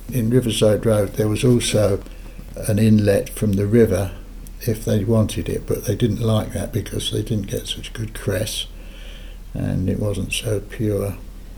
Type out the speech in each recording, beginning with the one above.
In Riverside Road there was also an inlet from the river if they wanted it, but they didn't like that because they didn't get such good cress and it wasn't so pure.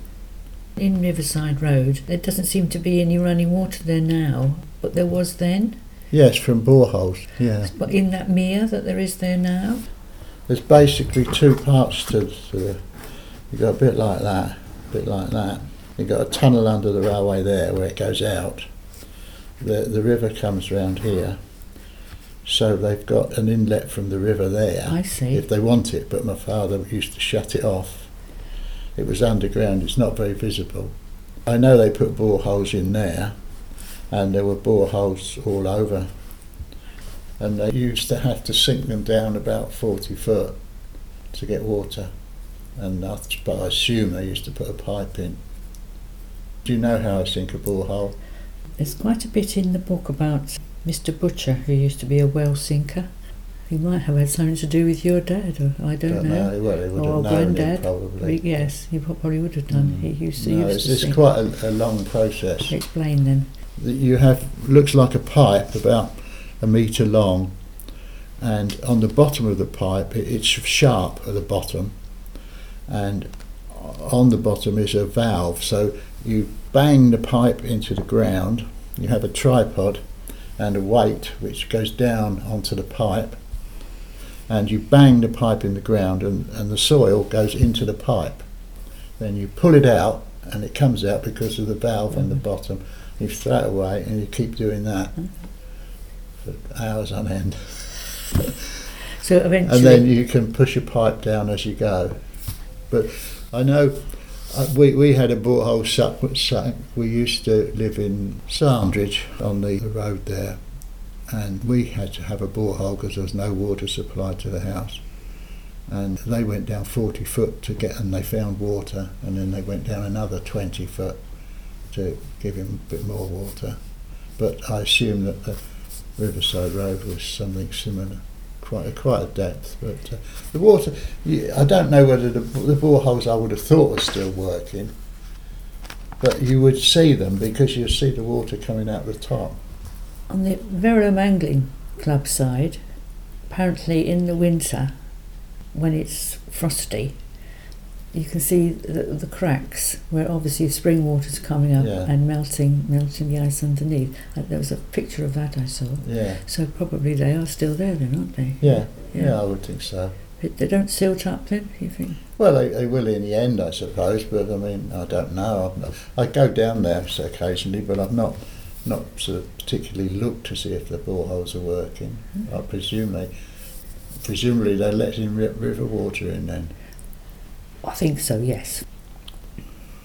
In Riverside Road there doesn't seem to be any running water there now, but there was then? Yes, from boreholes, yeah. But in that mere that there is there now? There's basically two parts to the... You've got a bit like that, You've got a tunnel under the railway there where it goes out. The river comes round here, so they've got an inlet from the river there. I see. If they want it, but my father used to shut it off. It was underground, it's not very visible. I know they put boreholes in there, and there were boreholes all over. And they used to have to sink them down about 40 foot to get water. And I assume they used to put a pipe in. Do you know how I sink a borehole? There's quite a bit in the book about Mr. Butcher, who used to be a well sinker. He might have had something to do with your dad, or I don't know. Well, he would or have known granddad. it probably. Yes, he probably would have done. He used to. It's quite a long process. Explain then. You have, looks like a pipe about a metre long, and on the bottom of the pipe it's sharp at the bottom, and on the bottom is a valve, so you bang the pipe into the ground. You have a tripod and a weight which goes down onto the pipe, and you bang the pipe in the ground, and the soil goes into the pipe. Then you pull it out and it comes out because of the valve on the bottom. You throw it away and you keep doing that for hours on end. So eventually, and then you can push a pipe down as you go. But I know we had a borehole suck. We used to live in Sandridge on the road there, and we had to have a borehole because there was no water supply to the house. And they went down 40 foot to get, and they found water, and then they went down another 20 foot to give him a bit more water. But I assume that the Riverside Road was something similar, quite a depth. But the water, I don't know whether the boreholes I would have thought were still working, but you would see them because you see the water coming out the top. On the Verulam Angling Club side, apparently in the winter, when it's frosty, you can see the cracks where obviously spring water's coming up and melting the ice underneath. There was a picture of that I saw. Yeah. So probably they are still there then, aren't they? Yeah, I would think so. They don't silt up then, you think? Well, they will in the end, I suppose, but I mean, I don't know. I go down there occasionally, but I've not sort of particularly looked to see if the boreholes are working. I presumably they're letting river water in then. I think so, yes.